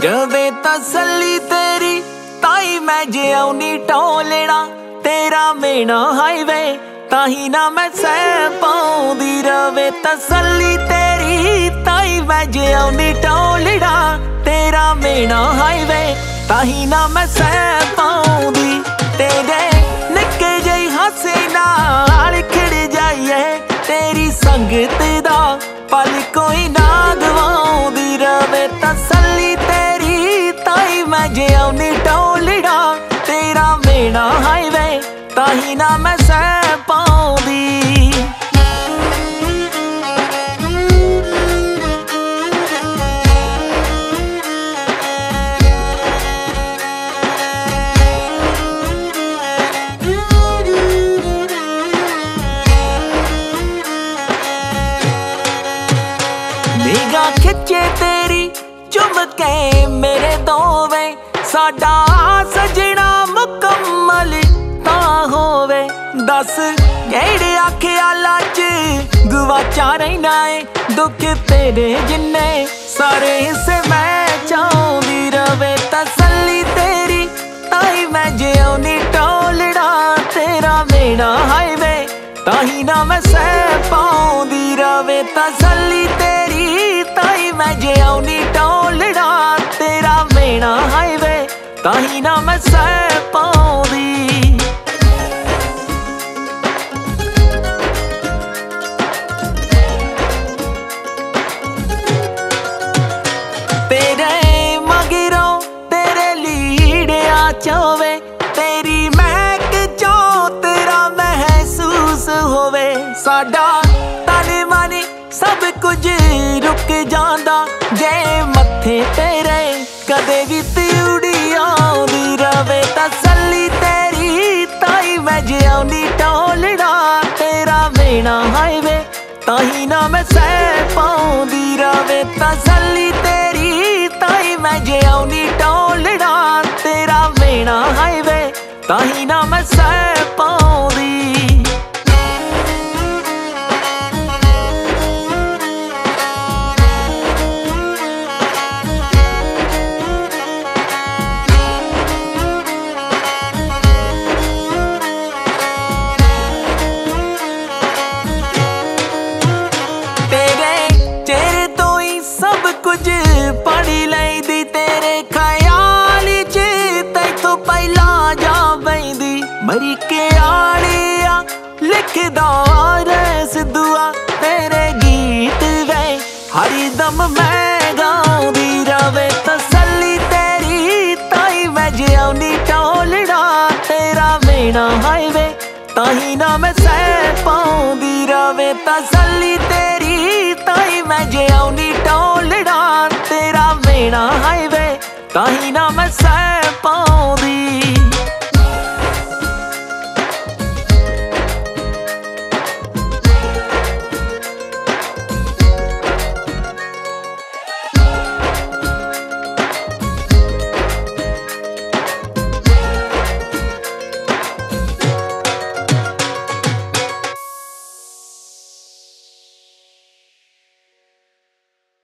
रवे तसल्ली तेरी ताई मैं जे आउनी टोलना तेरा मेना हाईवे ताही ना मैं सह पाउंदी। रवे तसल्ली तेरी ताई मैं जे आउनी टोलना तेरा मेना हाईवे ताही ना मैं सह पाउंदी। तेरे निक्के जही हासे नाल खिड़ जाइए तेरी संगत दा पल कोई ना गवाउंदी। रवे तसल्ली तेरी ताई मैं जे आउनी टोलना तेरा मेना हाईवे ताही ना मैं सह पाउंदी। निगाह खिंचे तेरी चुम के मेरे दोवे साडा सजना मुकम्मल ता होवे। दस केड़े आख्याला च गवाचा रहना है दुख तेरे जिन्ने सारे हिस्से मैं चाहूंदी। रवे तसल्ली तेरी ताई मैं जे आउनी टोलना तेरा मेना हाईवे ताही ना मैं सह पाउंदी। रवे तसल्ली तेरी ताई मैं जे आउनी टोलना तेरा मेना हाईवे ताही ना मैं सह पाउंदी। तेरे मगिरों तेरे लीड़िया चोवे तेरी महक चो तेरा महसूस होवे। साडा तन मन सब कुछ रुक जांदा जे मत्थे तेरे कदे भी तिउड़ी आउंदी। रवे तसल्ली तेरी ताई मैं जे आउनी टोलना तेरा मेना हाईवे ताही ना मैं सह पाउंदी। रवे तसल्ली तेरी ताई मैं जे आउनी टोलना तेरा मेना हाईवे ताही ना मैं सह पाउंदी। कुछ पढ़ी लैंदी तेरे ख्याल च तैथों पहला जा बैंदी। मरी के आलिया लिखदा रस दुआ तेरे गीत वे हरी दम मैं गाउंदी। रवे तसल्ली तेरी ताई मैं जे आउनी टोलना तेरा मेना हाईवे ताही ना मैं सह पाउंदी। रवे तसल्ली तेरी ताई मैं जे आउनी टोलना तेरा मेना हाईवे ताही ना मैं सह पाउंदी।